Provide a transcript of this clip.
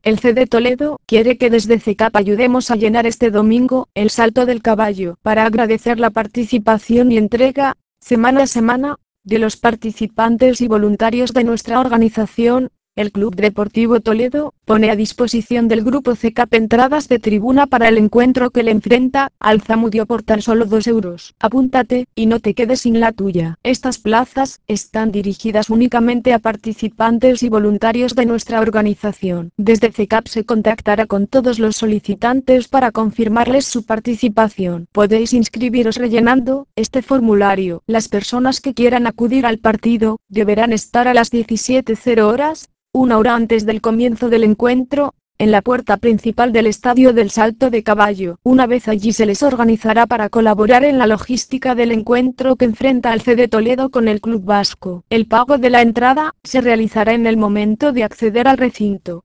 El CD Toledo quiere que desde CECAP ayudemos a llenar este domingo el Salto del Caballo para agradecer la participación y entrega, semana a semana, de los participantes y voluntarios de nuestra organización. El Club Deportivo Toledo pone a disposición del grupo CECAP entradas de tribuna para el encuentro que le enfrenta al Zamudio por tan solo 2 euros. Apúntate, y no te quedes sin la tuya. Estas plazas están dirigidas únicamente a participantes y voluntarios de nuestra organización. Desde CECAP se contactará con todos los solicitantes para confirmarles su participación. Podéis inscribiros rellenando este formulario. Las personas que quieran acudir al partido deberán estar a las 17:00 horas, una hora antes del comienzo del encuentro, en la puerta principal del Estadio del Salto de Caballo. Una vez allí se les organizará para colaborar en la logística del encuentro que enfrenta al CD Toledo con el Club Vasco. El pago de la entrada se realizará en el momento de acceder al recinto.